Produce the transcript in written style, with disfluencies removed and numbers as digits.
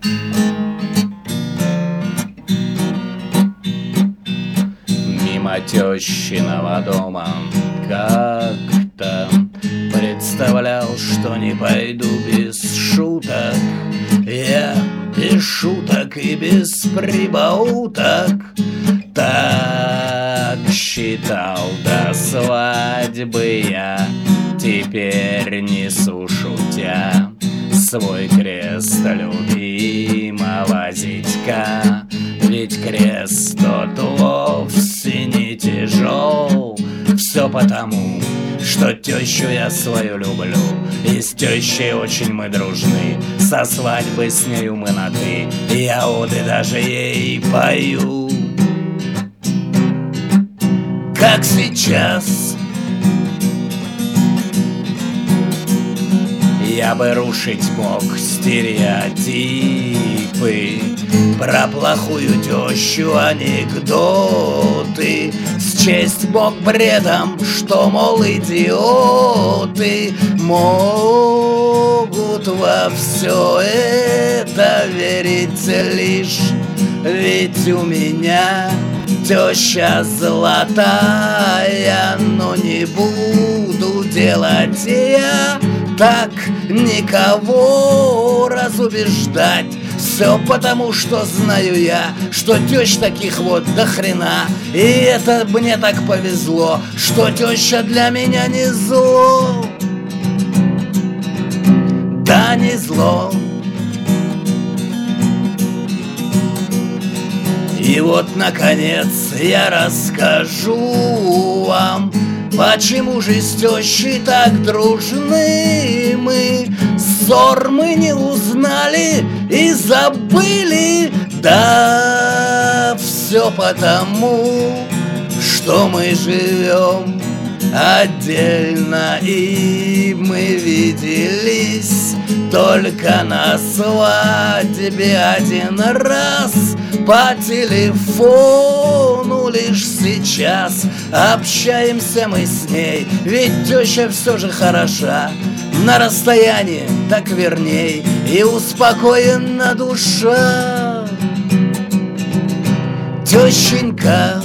Мимо тещиного дома как-то представлял, что не пойду без шуток. Я без шуток и без прибауток так считал до свадьбы я. Теперь несу, шутя, свой крест любимого зятька. Ведь крест тот вовсе не тяжел. Все потому, что тещу я свою люблю, и с тещей очень мы дружны. Со свадьбы с нею мы на «ты», я оды даже ей пою. Как сейчас я бы рушить мог стереотипы про плохую тещу, анекдоты, счесть мог бредом, что, мол, идиоты могут во все это верить лишь. Ведь у меня теща золотая, но не буду делать я так никого разубеждать. Все потому, что знаю я, что тещ таких вот до хрена. И это мне так повезло, что теща для меня не зло. Да, не зло. И вот, наконец, я расскажу вам, почему же с тещей так дружны мы. Ссор мы не узнали и забыли. Да, все потому, что мы живем отдельно, и мы виделись только на свадьбе один раз. По телефону лишь сейчас общаемся мы с ней, ведь теща все же хороша. На расстоянии так верней, и успокоена душа. Тещенька,